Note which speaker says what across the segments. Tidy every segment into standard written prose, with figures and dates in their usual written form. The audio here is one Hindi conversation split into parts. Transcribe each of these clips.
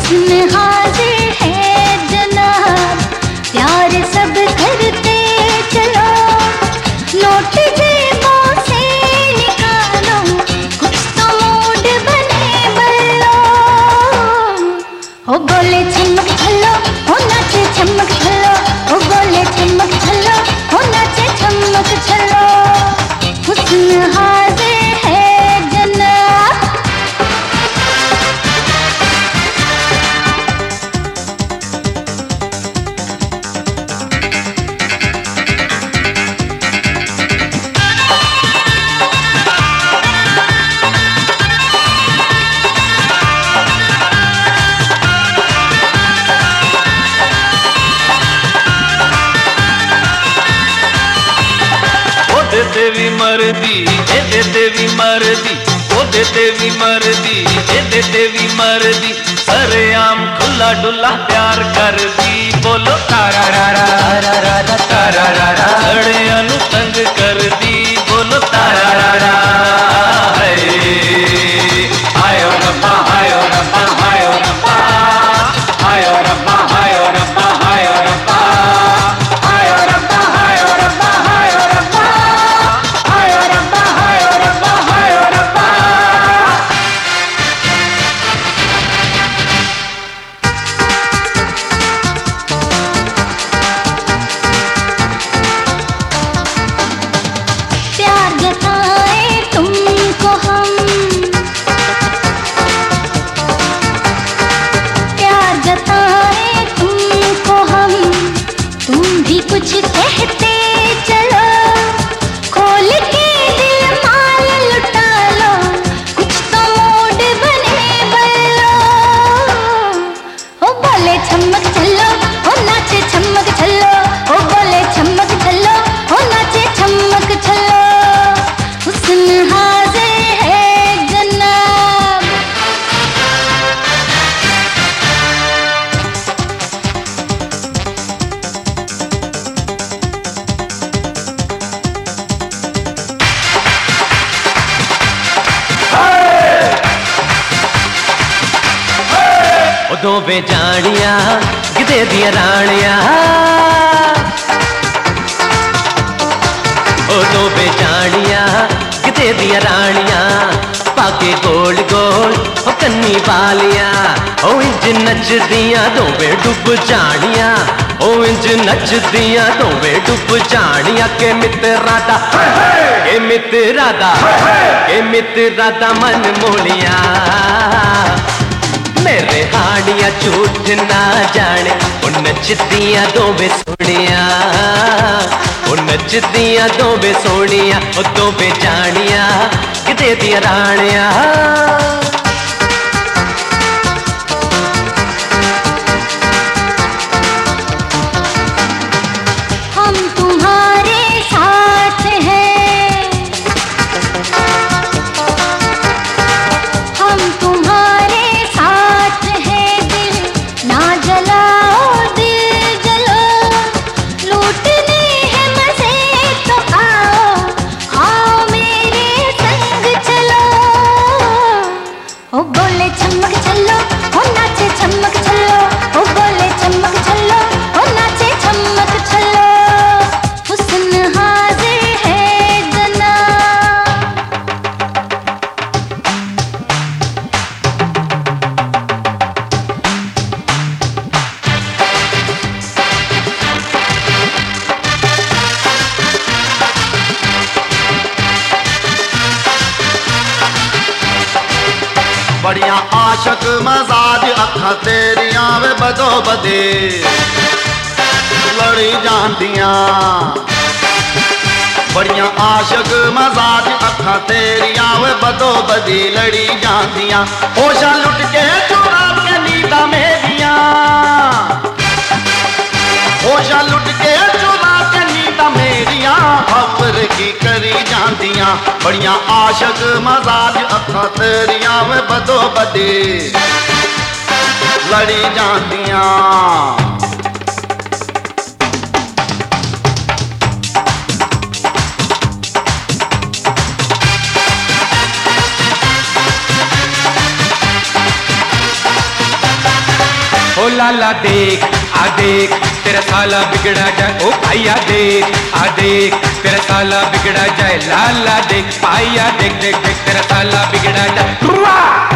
Speaker 1: हुस्न हाजिर है जनाब, प्यार सब करते चलो, नोट जेबों से निकालो, कुछ तो मूड बने बल्लो। हो बोले चमक चलो, हो नाचे चमक चलो, हो बोले चमक चलो, हो नाचे चमक चलो, हुस्न हाजिर है जनाब।
Speaker 2: देवी मर्दी ए देवी मर्दी, ओ देवी मर्दी ए देवी मर्दी, सरेआम खुला डुला प्यार कर दी। बोलो तारा रा रा रा रा रा तारा रा रा, अड़े अनु तंग कर दी। बोलो तारा रा रा, आयो रब्बा आयो रब्बा आयो रब्बा, आयो रब्बा आयो रब्बा आयो रब्बा, आयो रब्बा आयो रब्बा आयो रब्बा, आयो रब्बा आयो रब्बा आयो रब्बा।
Speaker 1: प्यार जताए तुमको हम, प्यार जताए तुमको हम, तुम भी कुछ कहते चलो, खोल के दिल माल लुटा लो, कुछ तो मूड बने बल्लो। हो बोले चमक चलो, हो नाचे चमक चलो, हो बोले चमक चलो, हो नाचे चमक चलो, हुस्न हाजिर है जनाब।
Speaker 2: ओ दो बेजानियां गिदे दिया रानियां, ओ दो बेजानियां गिदे दिया रानियां, पाके गोल गोल ओ कन्नी बालियां, ओ इंज नचदियां दोवे डुब जानियां, ओ इंज नचदियां दोवे डुब जानियां। के मित्रा दा के मित्रा दा के मित्रा दा मन मोलिया, मेरे हाड़ियां झूठ ना जाने, ओ नचदियां दोवे सोनिया, ओ नचदियां दोवे सोनिया, ओ दोवे जानियां किते दिया रानियां।
Speaker 1: हम तुम्हारे साथ हैं, हम तुम्हारे साथ हैं, दिल ना जलाओ दिल जलो, लूटने हैं मजे तो आओ, आओ मेरे संग चलो। ओ बोले चमक चलो, ओ नाचे चमक चलो, ओ बोले चमक चलो, ओ नाचे चमक चलो, हुस्न हाजिर है जनाब।
Speaker 3: बड़िया आशक मजाज अखा तेरियां वे बदो बदे लड़ी जांदियां, बड़ियां आशक मजाज अखा तेरियां वे बदो बदी लड़ी जांदियां, होशा लुट के चुरा के नींदा मेरियां, होशा लुट के चुरा के नींदा मेरियां, खबर की करी जांदियां, बड़ियां आशक मजाज अखा तेरियां वे बदो बदी लड़ी जांदियां।
Speaker 4: ओ लाला देख आ देख तेरा साला बिगड़ा जाए, ओ भैया देख आ देख तेरा साला बिगड़ा जाए, लाला देख भैया देख देख देख तेरा साला बिगड़ा जाए।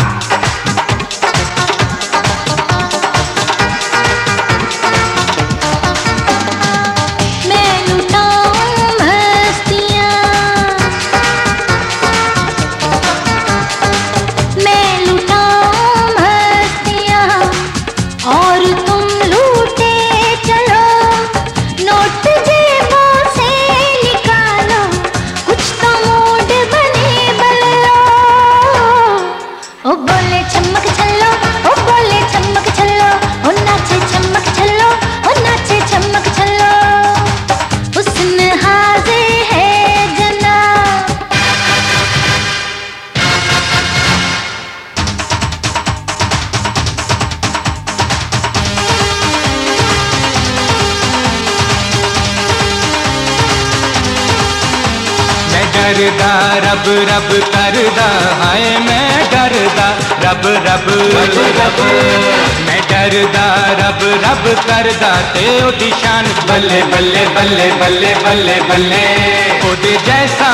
Speaker 4: डरदा रब रब करदा हाय मैं डरदा रब रब रब मैं डरदा रब रब करदा ते ओदी शान बल्ले बल्ले बल्ले बल्ले बल्ले बल्ले ओदे जैसा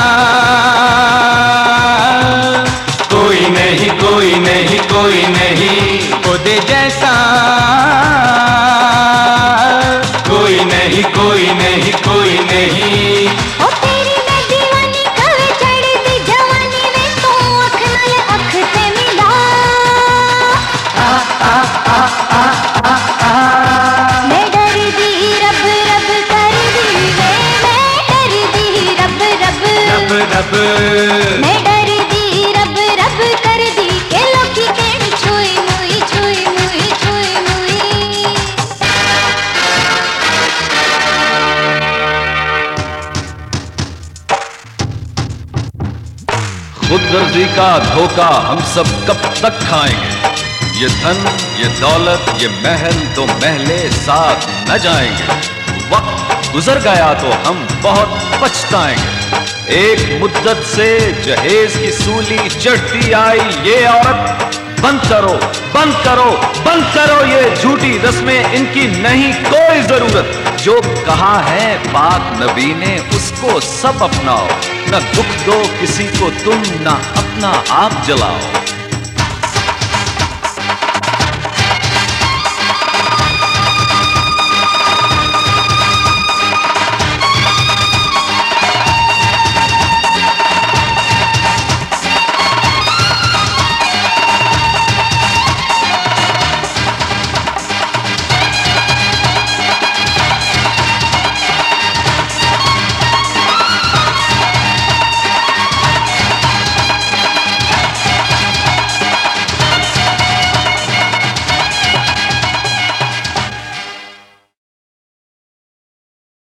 Speaker 4: कोई नहीं कोई नहीं कोई नहीं, ओदे जैसा कोई नहीं कोई नहीं कोई नहीं।
Speaker 1: मैं डर दी रब रब कर दी के लोकी कहन छुई मुई छुई मुई छुई मुई।
Speaker 5: खुदगर्जी का धोखा हम सब कब तक खाएंगे? ये धन ये दौलत ये महल तो महले साथ न जाएंगे। वक्त गुजर गया तो हम बहुत पछताएंगे। एक मुद्दत से जहेज की सूली चढ़ती आई ये औरत, बंद करो बंद करो बंद करो ये झूठी रस्में, इनकी नहीं कोई जरूरत। जो कहा है पाक नबी ने उसको सब अपनाओ, न दुख दो किसी को तुम न अपना आप जलाओ।